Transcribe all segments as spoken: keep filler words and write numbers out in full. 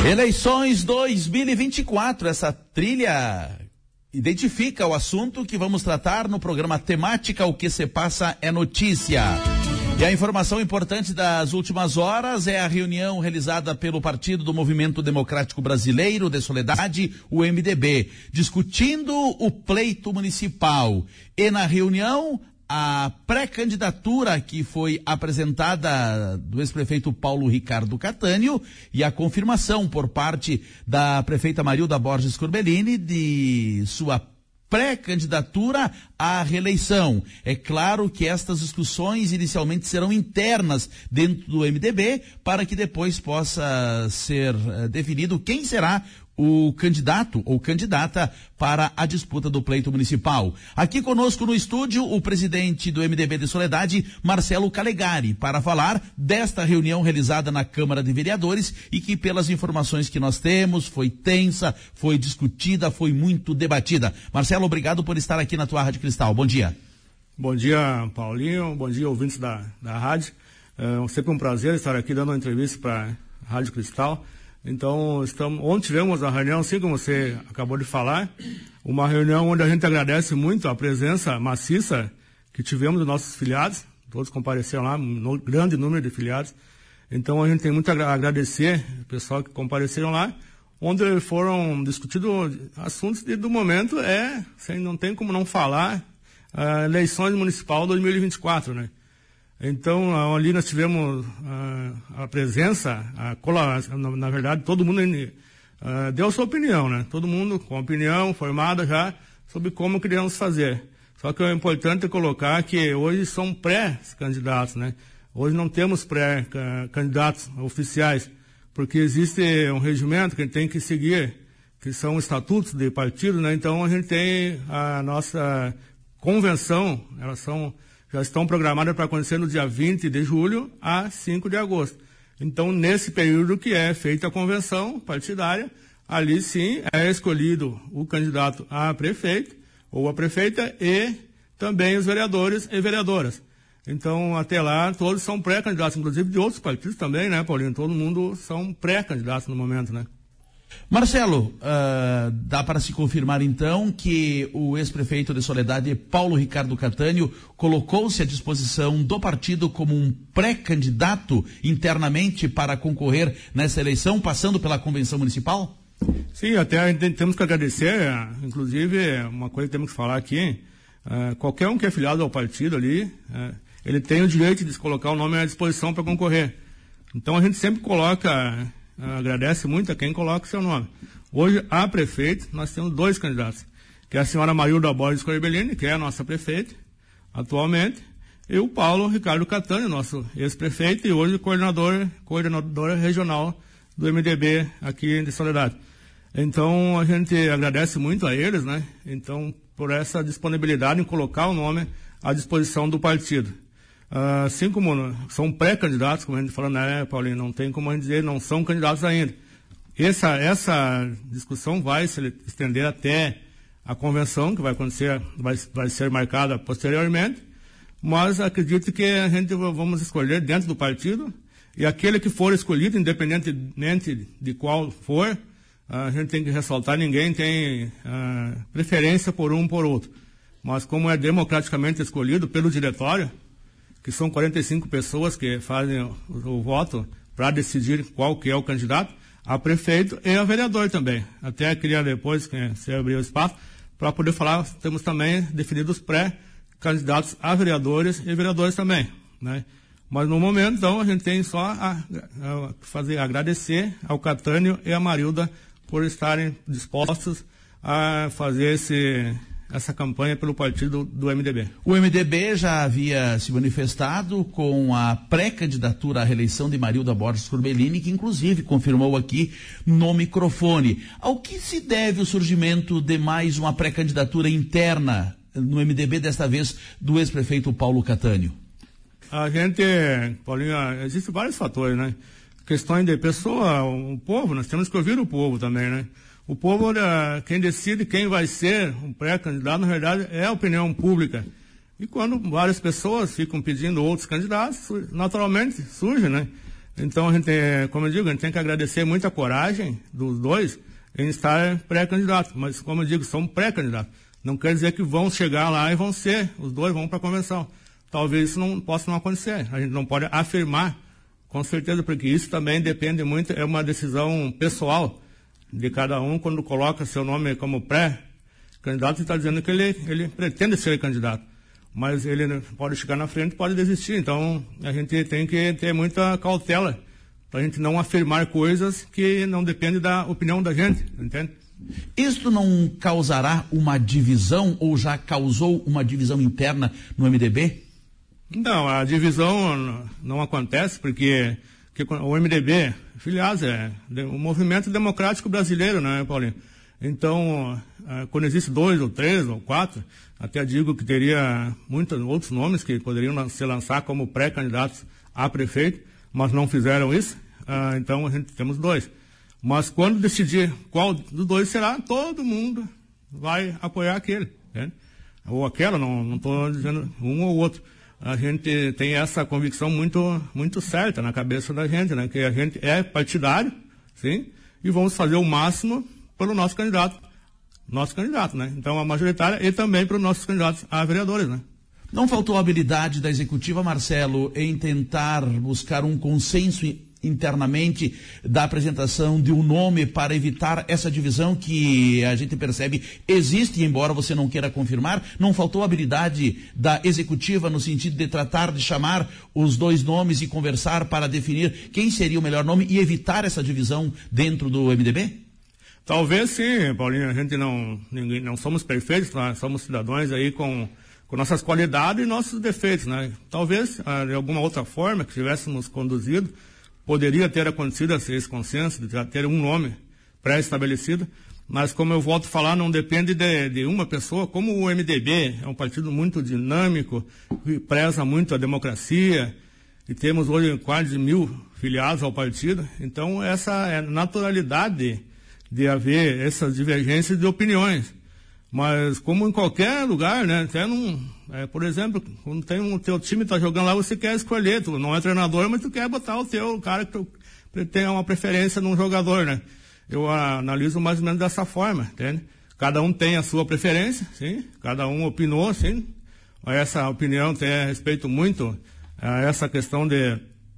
Eleições dois mil e vinte e quatro, essa trilha identifica o assunto que vamos tratar no programa Temática O Que Se Passa é Notícia. E a informação importante das últimas horas é a reunião realizada pelo Partido do Movimento Democrático Brasileiro de Soledade, o M D B, discutindo o pleito municipal. E na reunião, a pré-candidatura que foi apresentada do ex-prefeito Paulo Ricardo Catânio e a confirmação por parte da prefeita Marilda Borges Corbellini de sua pré-candidatura à reeleição. É claro que estas discussões inicialmente serão internas dentro do M D B para que depois possa ser uh, definido quem será o candidato ou candidata para a disputa do pleito municipal. Aqui conosco no estúdio, o presidente do M D B de Soledade, Marcelo Calegari, para falar desta reunião realizada na Câmara de Vereadores e que, pelas informações que nós temos, foi tensa, foi discutida, foi muito debatida. Marcelo, obrigado por estar aqui na tua Rádio Cristal. Bom dia. Bom dia, Paulinho. Bom dia, ouvintes da, da rádio. É sempre um prazer estar aqui dando uma entrevista para a Rádio Cristal. Então, estamos, ontem tivemos a reunião, assim como você acabou de falar, uma reunião onde a gente agradece muito a presença maciça que tivemos dos nossos filiados, todos compareceram lá, um grande número de filiados. Então, a gente tem muito a agradecer o pessoal que compareceram lá, onde foram discutidos assuntos de, do momento, é, sem, não tem como não falar, a eleições municipal dois mil e vinte e quatro, né? Então, ali nós tivemos a, a presença, a, na, na verdade, todo mundo a, deu a sua opinião, né? Todo mundo com opinião formada já sobre como queríamos fazer. Só que é importante colocar que hoje são pré-candidatos, né? Hoje não temos pré-candidatos oficiais, porque existe um regimento que a gente tem que seguir, que são estatutos de partido, né? Então, a gente tem a nossa convenção, elas são... já estão programadas para acontecer no dia vinte de julho a cinco de agosto. Então, nesse período que é feita a convenção partidária, ali sim é escolhido o candidato a prefeito ou a prefeita e também os vereadores e vereadoras. Então, até lá, todos são pré-candidatos, inclusive de outros partidos também, né, Paulinho? Todo mundo são pré-candidatos no momento, né? Marcelo, uh, dá para se confirmar então que o ex-prefeito de Soledade, Paulo Ricardo Catânio, colocou-se à disposição do partido como um pré-candidato internamente para concorrer nessa eleição, passando pela convenção municipal? Sim, até temos que agradecer, inclusive, uma coisa que temos que falar aqui, uh, qualquer um que é filiado ao partido ali, uh, ele tem o direito de se colocar o nome à disposição para concorrer. Então a gente sempre coloca... agradece muito a quem coloca o seu nome. Hoje, a prefeito, nós temos dois candidatos, que é a senhora Marilda Borges Corbellini, que é a nossa prefeita, atualmente, e o Paulo Ricardo Catânio, nosso ex-prefeito, e hoje coordenador, coordenadora regional do M D B aqui de Soledade. Então, a gente agradece muito a eles, né? Então, por essa disponibilidade em colocar o nome à disposição do partido. Uh, assim como são pré-candidatos, como a gente falou, né, Paulinho, não tem como a gente dizer, não são candidatos ainda. Essa, essa discussão vai se estender até a convenção, que vai acontecer, vai, vai ser marcada posteriormente, mas acredito que a gente vamos escolher dentro do partido, e aquele que for escolhido, independentemente de qual for, a gente tem que ressaltar, ninguém tem uh, preferência por um por outro. Mas como é democraticamente escolhido pelo diretório, que são quarenta e cinco pessoas que fazem o, o voto para decidir qual que é o candidato, a prefeito e a vereador também. Até queria depois, que você abriu o espaço, para poder falar, temos também definidos pré-candidatos a vereadores e vereadores também, né? Mas no momento, então, a gente tem só a, a fazer, agradecer ao Catânio e a Marilda por estarem dispostos a fazer esse... essa campanha pelo partido do M D B. O M D B já havia se manifestado com a pré-candidatura à reeleição de Marilda Borges Corbellini, que inclusive confirmou aqui no microfone. Ao que se deve o surgimento de mais uma pré-candidatura interna no M D B, desta vez do ex-prefeito Paulo Catânio? A gente, Paulinho, existem vários fatores, né? Questões de pessoa, o povo, nós temos que ouvir o povo também, né? O povo, quem decide quem vai ser um pré-candidato, na verdade, é a opinião pública. E quando várias pessoas ficam pedindo outros candidatos, naturalmente surge, né? Então, a gente, como eu digo, a gente tem que agradecer muito a coragem dos dois em estar pré-candidato. Mas, como eu digo, são pré-candidatos. Não quer dizer que vão chegar lá e vão ser, os dois vão para a convenção. Talvez isso não possa não acontecer. A gente não pode afirmar, com certeza, porque isso também depende muito, é uma decisão pessoal de cada um. Quando coloca seu nome como pré-candidato, está dizendo que ele, ele pretende ser candidato. Mas ele pode chegar na frente, pode desistir. Então, a gente tem que ter muita cautela para a gente não afirmar coisas que não dependem da opinião da gente, entende? Isto não causará uma divisão ou já causou uma divisão interna no M D B? Não, a divisão não acontece porque que o M D B, filiados, é o movimento democrático brasileiro, né, Paulinho? Então, quando existe dois ou três ou quatro, até digo que teria muitos outros nomes que poderiam se lançar como pré-candidatos a prefeito, mas não fizeram isso, então a gente temos dois. Mas quando decidir qual dos dois será, todo mundo vai apoiar aquele, né? Ou aquela, não estou dizendo um ou outro. A gente tem essa convicção muito, muito certa na cabeça da gente, né? Que a gente é partidário, sim, e vamos fazer o máximo pelo nosso candidato, nosso candidato, né? Então a majoritária e também para os nossos candidatos a vereadores, né? Não faltou a habilidade da executiva, Marcelo, em tentar buscar um consenso internamente da apresentação de um nome para evitar essa divisão que a gente percebe existe, embora você não queira confirmar? Não faltou a habilidade da executiva no sentido de tratar de chamar os dois nomes e conversar para definir quem seria o melhor nome e evitar essa divisão dentro do M D B? Talvez sim, Paulinho, a gente não, ninguém, não somos perfeitos, nós somos cidadãos aí com, com nossas qualidades e nossos defeitos, né? Talvez, ah, de alguma outra forma que tivéssemos conduzido, poderia ter acontecido esse consenso, de ter um nome pré-estabelecido, mas como eu volto a falar, não depende de, de uma pessoa. Como o M D B é um partido muito dinâmico, que preza muito a democracia, e temos hoje quase mil filiados ao partido, então essa é a naturalidade de haver essas divergências de opiniões. Mas como em qualquer lugar, né, até num, é, por exemplo, quando tem um teu time está jogando lá, você quer escolher, tu não é treinador, mas tu quer botar o teu o cara que tu tem uma preferência num jogador, né? Eu ah, analiso mais ou menos dessa forma, entende? Cada um tem a sua preferência, sim, cada um opinou, sim. Essa opinião tem respeito muito a essa questão de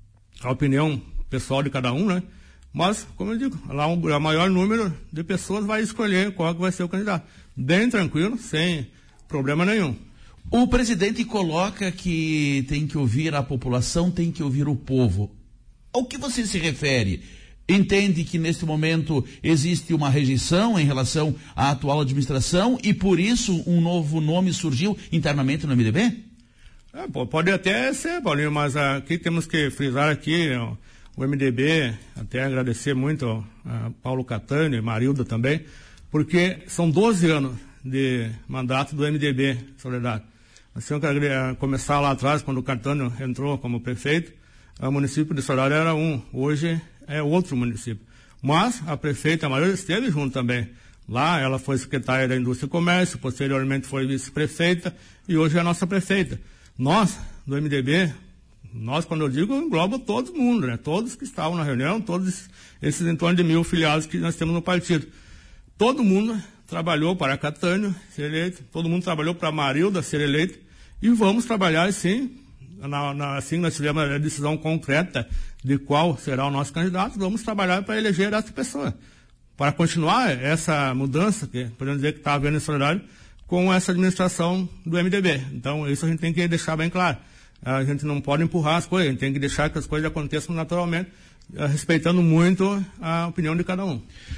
a opinião pessoal de cada um, né? Mas, como eu digo, lá um, o maior número de pessoas vai escolher qual que vai ser o candidato. Bem tranquilo, sem problema nenhum. O presidente coloca que tem que ouvir a população, tem que ouvir o povo. Ao que você se refere? Entende que neste momento existe uma rejeição em relação à atual administração e por isso um novo nome surgiu internamente no M D B? É, pode até ser, Paulinho, mas aqui temos que frisar aqui ó, o M D B, até agradecer muito a Paulo Catânio e Marilda também, porque são doze anos de mandato do M D B, Soledade. Assim, eu quero começar lá atrás, quando o Catânio entrou como prefeito, o município de Soledade era um, hoje é outro município. Mas a prefeita Marilda esteve junto também. Lá ela foi secretária da Indústria e Comércio, posteriormente foi vice-prefeita e hoje é a nossa prefeita. Nós, do M D B, nós, quando eu digo, eu englobo todo mundo, né? Todos que estavam na reunião, todos esses em torno de mil filiados que nós temos no partido. Todo mundo trabalhou para Catânio ser eleito, todo mundo trabalhou para Marilda ser eleita e vamos trabalhar, sim, na, na, assim nós tivemos a decisão concreta de qual será o nosso candidato, vamos trabalhar para eleger essa pessoa. Para continuar essa mudança, que podemos dizer que está havendo em Soledade, com essa administração do M D B. Então, isso a gente tem que deixar bem claro. A gente não pode empurrar as coisas, a gente tem que deixar que as coisas aconteçam naturalmente, respeitando muito a opinião de cada um.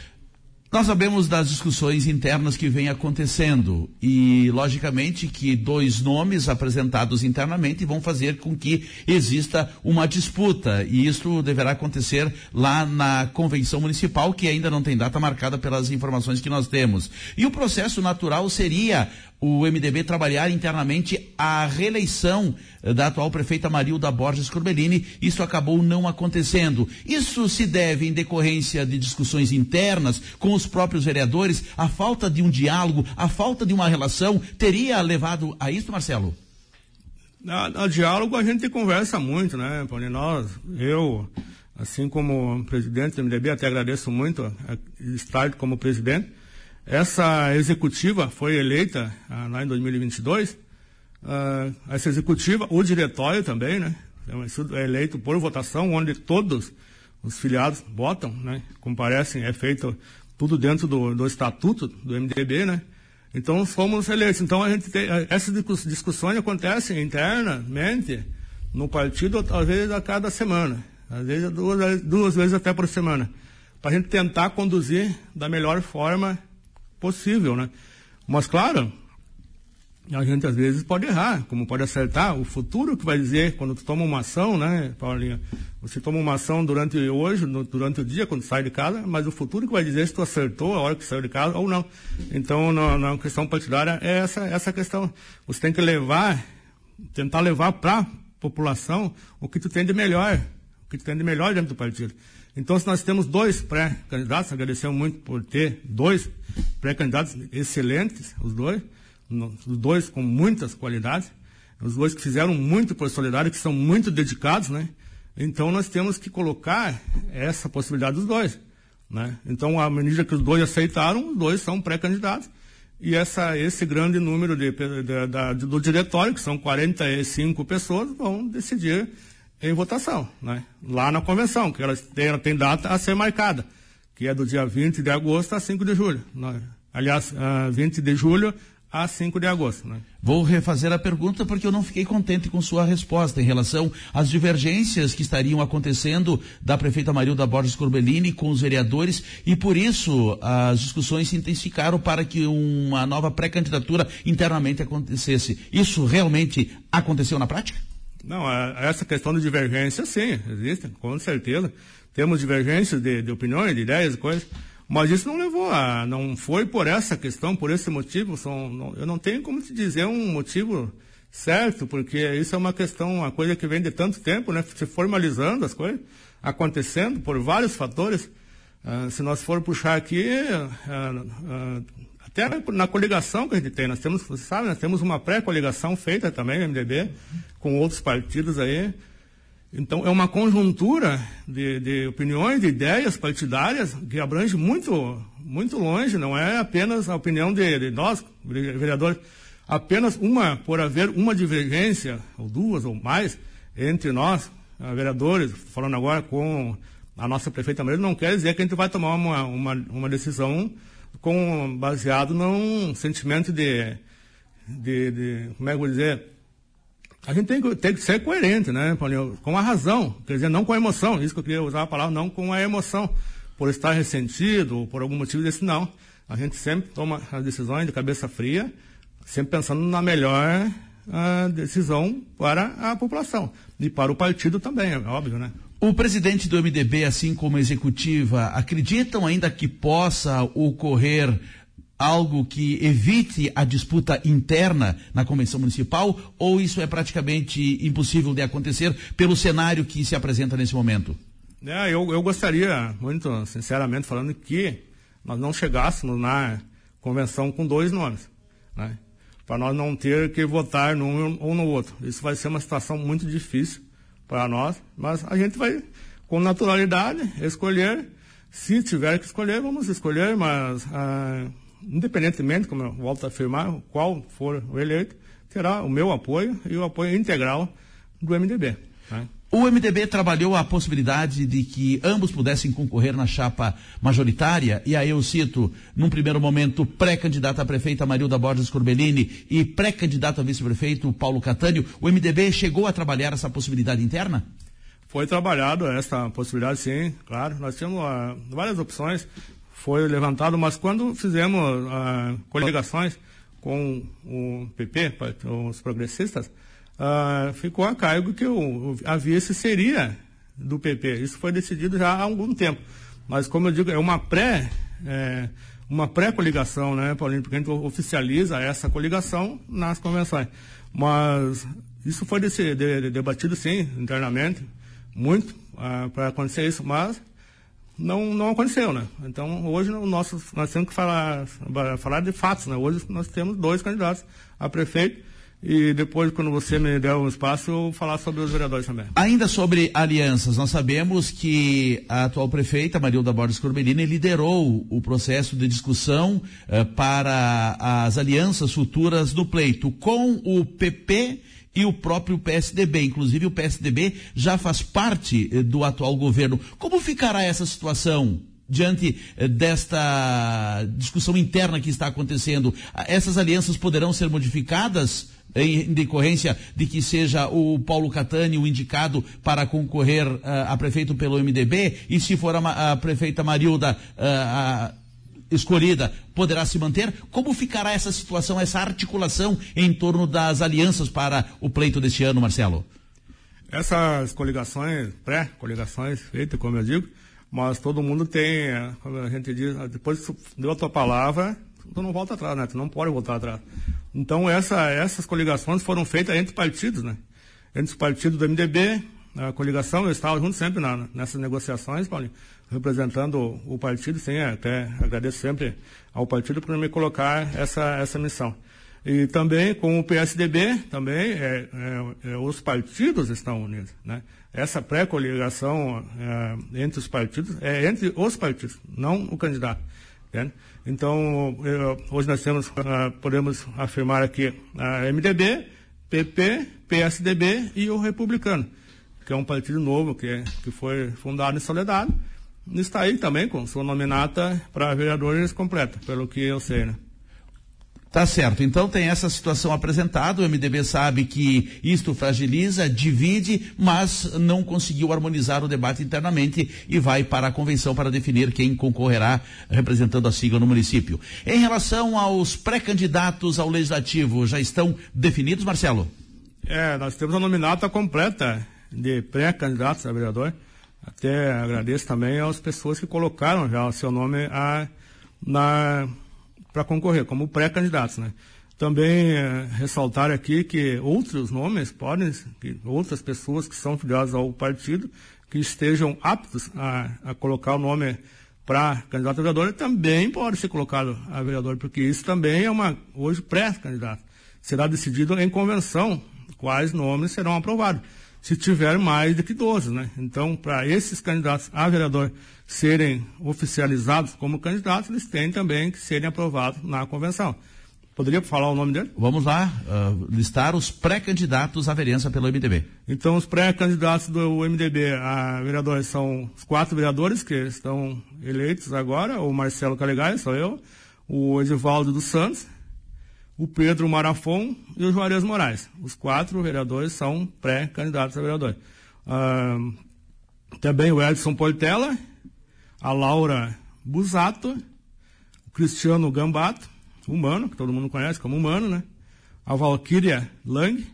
Nós sabemos das discussões internas que vêm acontecendo e, logicamente, que dois nomes apresentados internamente vão fazer com que exista uma disputa e isso deverá acontecer lá na convenção municipal, que ainda não tem data marcada pelas informações que nós temos. E o processo natural seria o M D B trabalhar internamente a reeleição da atual prefeita Marilda Borges Corbellini. Isso acabou não acontecendo. Isso se deve em decorrência de discussões internas com os próprios vereadores, a falta de um diálogo, a falta de uma relação teria levado a isso, Marcelo? A, a diálogo a gente conversa muito, né, Paulinho? Nós, eu, assim como presidente do M D B, até agradeço muito a estar como presidente. Essa executiva foi eleita ah, lá em dois mil e vinte e dois, ah, essa executiva, o diretório também, né? É eleito por votação, onde todos os filiados votam, né? Comparecem, é feito tudo dentro do, do estatuto do M D B, né? Então fomos eleitos. Então a gente tem, essas discussões acontecem internamente no partido, talvez a cada semana, às vezes duas, duas vezes até por semana, para a gente tentar conduzir da melhor forma possível, né? Mas claro, a gente às vezes pode errar, como pode acertar. O futuro que vai dizer, quando tu toma uma ação, né, Paulinho? Você toma uma ação durante hoje, no, durante o dia, quando sai de casa, mas o futuro que vai dizer se tu acertou a hora que saiu de casa ou não. Então, na, na questão partidária, é essa, essa questão. Você tem que levar, tentar levar para a população o que tu tem de melhor, o que tu tem de melhor dentro do partido. Então, se nós temos dois pré-candidatos, agradecemos muito por ter dois pré-candidatos excelentes, os dois, os dois com muitas qualidades, os dois que fizeram muito por Solidário, que são muito dedicados, né? Então, nós temos que colocar essa possibilidade dos dois, né? Então, à medida que os dois aceitaram, os dois são pré-candidatos, e essa, esse grande número de, de, de, de, do diretório, que são quarenta e cinco pessoas, vão decidir em votação, né? Lá na convenção, que ela tem, ela tem data a ser marcada, que é do dia vinte de agosto a cinco de julho. Né? Aliás, uh, vinte de julho a cinco de agosto. Né? Vou refazer a pergunta porque eu não fiquei contente com sua resposta em relação às divergências que estariam acontecendo da prefeita Marilda Borges Corbellini com os vereadores, e por isso as discussões se intensificaram para que uma nova pré-candidatura internamente acontecesse. Isso realmente aconteceu na prática? Não, essa questão de divergência, sim, existe, com certeza. Temos divergências de, de opiniões, de ideias, coisas, mas isso não levou a, não foi por essa questão, por esse motivo, são, não, eu não tenho como te dizer um motivo certo, porque isso é uma questão, uma coisa que vem de tanto tempo, né, se formalizando as coisas, acontecendo por vários fatores. Uh, se nós for puxar aqui, uh, uh, até na coligação que a gente tem, nós temos, você sabe, nós temos uma pré-coligação feita também, no M D B, com outros partidos aí. Então, é uma conjuntura de, de opiniões, de ideias partidárias que abrange muito, muito longe, não é apenas a opinião de, de nós, vereadores, apenas uma, por haver uma divergência, ou duas ou mais, entre nós, vereadores, falando agora com a nossa prefeita Marilda, não quer dizer que a gente vai tomar uma, uma, uma decisão com, baseado num sentimento de, de, de, como é que eu vou dizer, a gente tem que, tem que ser coerente, né, Paulinho? Com a razão, quer dizer, não com a emoção, isso que eu queria usar a palavra, não com a emoção, por estar ressentido ou por algum motivo desse, não. A gente sempre toma as decisões de cabeça fria, sempre pensando na melhor uh, decisão para a população e para o partido também, é óbvio, né? O presidente do M D B, assim como a executiva, acreditam ainda que possa ocorrer algo que evite a disputa interna na convenção municipal, ou isso é praticamente impossível de acontecer pelo cenário que se apresenta nesse momento? É, eu, eu gostaria, muito sinceramente falando, que nós não chegássemos na convenção com dois nomes, né? Para nós não ter que votar num ou no outro. Isso vai ser uma situação muito difícil para nós, mas a gente vai, com naturalidade, escolher. Se tiver que escolher, vamos escolher, mas ah, independentemente, como eu volto a afirmar, qual for o eleito, terá o meu apoio e o apoio integral do M D B. Né? O M D B trabalhou a possibilidade de que ambos pudessem concorrer na chapa majoritária, e aí eu cito, num primeiro momento, pré-candidata a prefeita Marilda Borges Corbellini e pré-candidato a vice-prefeito Paulo Catânio. O M D B chegou a trabalhar essa possibilidade interna? Foi trabalhado essa possibilidade, sim, claro. Nós tínhamos uh, várias opções, foi levantado, mas quando fizemos uh, coligações com o P P, os progressistas, Uh, ficou a cargo que o, a vice seria do P P. Isso foi decidido já há algum tempo. Mas, como eu digo, é uma pré, é, uma pré-coligação, né, Paulinho? Porque a gente oficializa essa coligação nas convenções. Mas isso foi desse, de, de, debatido, sim, internamente, muito, uh, para acontecer isso, mas não, não aconteceu, né? Então, hoje o nosso, nós temos que falar, falar de fatos, né? Hoje nós temos dois candidatos a prefeito, e depois, quando você me der um espaço, eu vou falar sobre os vereadores também. Ainda sobre alianças, nós sabemos que a atual prefeita, Marilda Borges Corbellini, liderou o processo de discussão uh, para as alianças futuras do pleito com o P P e o próprio P S D B. Inclusive, o P S D B já faz parte uh, do atual governo. Como ficará essa situação diante uh, desta discussão interna que está acontecendo? Essas alianças poderão ser modificadas em decorrência de que seja o Paulo Catani o indicado para concorrer uh, a prefeito pelo M D B, e se for a, a prefeita Marilda uh, a, escolhida, poderá se manter? Como ficará essa situação, essa articulação em torno das alianças para o pleito deste ano, Marcelo? Essas coligações, pré-coligações feitas, como eu digo, mas todo mundo tem, como a gente diz, depois que tu deu a tua palavra, tu não volta atrás, né? Tu não pode voltar atrás. Então, essa, essas coligações foram feitas entre partidos, né? Entre os partidos do M D B, a coligação, eu estava junto sempre na, nessas negociações, Paulinho, representando o, o partido, sim, até agradeço sempre ao partido por me colocar essa, essa missão. E também com o P S D B, também, é, é, é, os partidos estão unidos, né? Essa pré-coligação é, entre os partidos, é entre os partidos, não o candidato. Entende? Então, eu, hoje nós temos, uh, podemos afirmar aqui a M D B, P P, P S D B e o Republicano, que é um partido novo que, que foi fundado em Soledade, e está aí também com sua nominata para vereadores completa, pelo que eu sei, né? Tá certo, então tem essa situação apresentada, o M D B sabe que isto fragiliza, divide, mas não conseguiu harmonizar o debate internamente e vai para a convenção para definir quem concorrerá representando a sigla no município. Em relação aos pré-candidatos ao Legislativo, já estão definidos, Marcelo? É, nós temos a nominata completa de pré-candidatos a vereador. Até agradeço também às pessoas que colocaram já o seu nome a, na... para concorrer, como pré-candidatos, né? Também é, ressaltar aqui que outros nomes podem, que outras pessoas que são filiadas ao partido, que estejam aptos a, a colocar o nome para candidato a vereador, também pode ser colocado a vereador, porque isso também é uma, hoje, pré-candidato. Será decidido em convenção quais nomes serão aprovados, se tiver mais do que doze, né? Então, para esses candidatos a vereador serem oficializados como candidatos, eles têm também que serem aprovados na convenção. Poderia falar o nome dele? Vamos lá, uh, listar os pré-candidatos à vereança pelo M D B. Então, os pré-candidatos do M D B a vereadores são os quatro vereadores que estão eleitos agora: o Marcelo Calegari, sou eu, o Edivaldo dos Santos, o Pedro Marafon e o Juarez Moraes. Os quatro vereadores são pré-candidatos a vereador. Uh, também o Edson Portela, a Laura Busato, o Cristiano Gambato, humano, que todo mundo conhece como humano, né? A Valquíria Lang,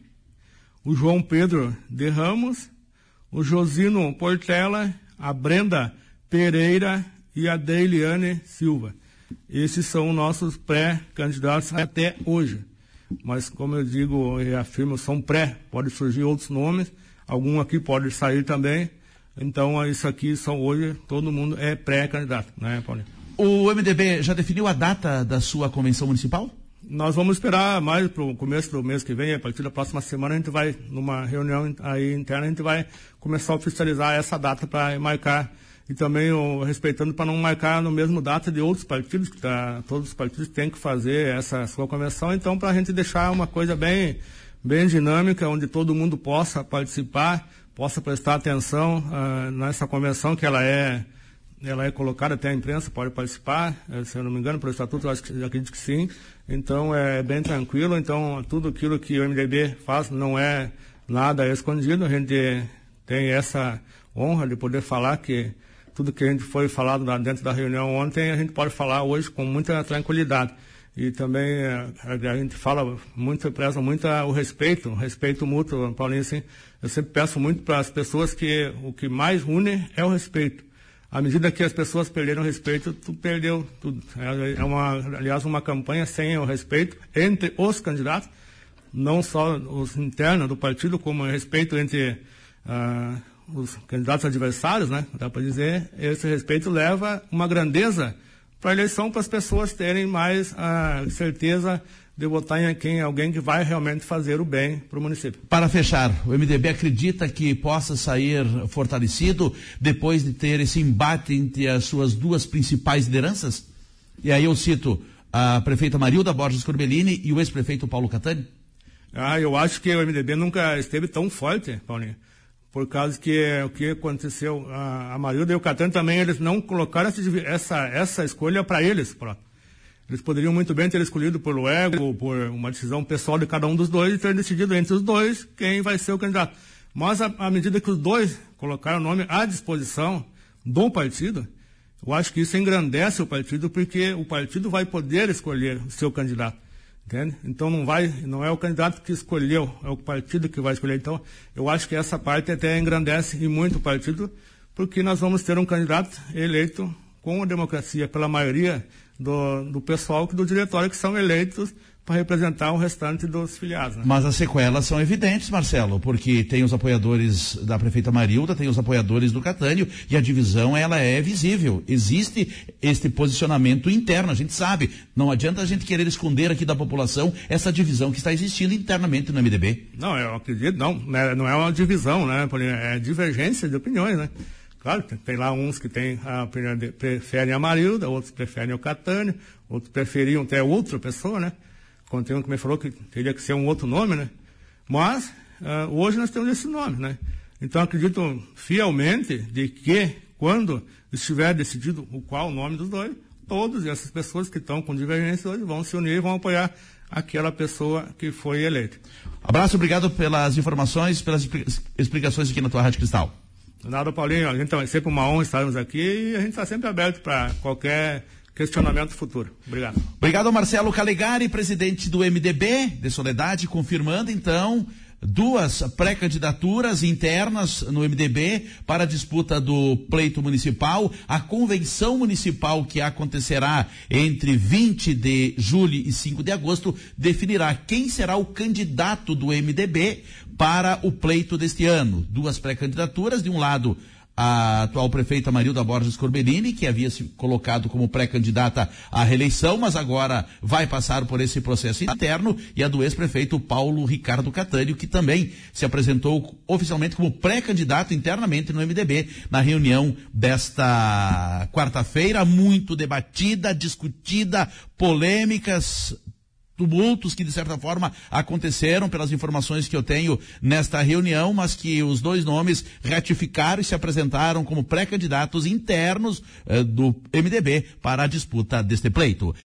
o João Pedro de Ramos, o Josino Portela, a Brenda Pereira e a Deiliane Silva. Esses são nossos pré-candidatos até hoje. Mas, como eu digo e afirmo, são pré. Pode surgir outros nomes, algum aqui pode sair também. Então, isso aqui são hoje, todo mundo é pré-candidato, né, Paulinho? O M D B já definiu a data da sua convenção municipal? Nós vamos esperar mais para o começo do mês que vem, a partir da próxima semana a gente vai, numa reunião aí interna, a gente vai começar a oficializar essa data para marcar. E também o, respeitando para não marcar no mesmo data de outros partidos, que tá, todos os partidos têm que fazer essa sua convenção, então para a gente deixar uma coisa bem, bem dinâmica, onde todo mundo possa participar, possa prestar atenção uh, nessa convenção, que ela é, ela é colocada, até a imprensa pode participar, se eu não me engano, pelo estatuto, eu acho que, eu acredito que sim. Então é bem tranquilo, então tudo aquilo que o M D B faz não é nada escondido, a gente tem essa honra de poder falar que tudo que a gente foi falado lá dentro da reunião ontem, a gente pode falar hoje com muita tranquilidade. E também a, a gente fala muito, preza muito o respeito, o respeito mútuo, Paulinho, assim. Eu sempre peço muito para as pessoas que o que mais une é o respeito. À medida que as pessoas perderam o respeito, tu perdeu tudo. É uma, aliás, uma campanha sem o respeito entre os candidatos, não só os internos do partido, como o respeito entre uh, os candidatos adversários, né? Dá para dizer, esse respeito leva uma grandeza para a eleição, para as pessoas terem mais a certeza de votar em quem, alguém que vai realmente fazer o bem para o município. Para fechar, o M D B acredita que possa sair fortalecido depois de ter esse embate entre as suas duas principais lideranças? E aí eu cito a prefeita Marilda Borges Corbellini e o ex-prefeito Paulo Catani. Ah, eu acho que o M D B nunca esteve tão forte, Paulinho, por causa que o que aconteceu, a, a Marilda e o Catani também, eles não colocaram essa, essa, essa escolha para eles, pronto. Eles poderiam muito bem ter escolhido pelo ego, por uma decisão pessoal de cada um dos dois e ter decidido entre os dois quem vai ser o candidato. Mas, à medida que os dois colocaram o nome à disposição do partido, eu acho que isso engrandece o partido, porque o partido vai poder escolher o seu candidato. Entende? Então não vai, não é o candidato que escolheu, é o partido que vai escolher. Então, eu acho que essa parte até engrandece e muito o partido, porque nós vamos ter um candidato eleito com a democracia pela maioria Do, do pessoal, do diretório, que são eleitos para representar o restante dos filiados. Né? Mas as sequelas são evidentes, Marcelo, porque tem os apoiadores da prefeita Marilda, tem os apoiadores do Catânio, e a divisão, ela é visível. Existe este posicionamento interno, a gente sabe. Não adianta a gente querer esconder aqui da população essa divisão que está existindo internamente no M D B. Não, eu acredito, não, não é uma divisão, né? É divergência de opiniões, né? Claro, tem, tem lá uns que tem a opinião de, preferem a Marilda, outros preferem o Catânio, outros preferiam até outra pessoa, né? Quando tem um que me falou que teria que ser um outro nome, né? Mas, uh, hoje nós temos esse nome, né? Então, acredito fielmente de que, quando estiver decidido o qual o nome dos dois, todas essas pessoas que estão com divergência hoje vão se unir e vão apoiar aquela pessoa que foi eleita. Abraço, obrigado pelas informações, pelas explicações aqui na tua Rádio Cristal. Nada, Paulinho, a gente é sempre uma honra estarmos aqui e a gente está sempre aberto para qualquer questionamento futuro. Obrigado. Obrigado, Marcelo Calegari, presidente do M D B de Soledade, confirmando então duas pré-candidaturas internas no M D B para a disputa do pleito municipal. A convenção municipal que acontecerá entre vinte de julho e cinco de agosto definirá quem será o candidato do M D B para o pleito deste ano. Duas pré-candidaturas, de um lado a atual prefeita Marilda Borges Corbellini, que havia se colocado como pré-candidata à reeleição, mas agora vai passar por esse processo interno, e a do ex-prefeito Paulo Ricardo Catânio, que também se apresentou oficialmente como pré-candidato internamente no M D B, na reunião desta quarta-feira, muito debatida, discutida, polêmicas, tumultos que de certa forma aconteceram pelas informações que eu tenho nesta reunião, mas que os dois nomes ratificaram e se apresentaram como pré-candidatos internos eh, do M D B para a disputa deste pleito.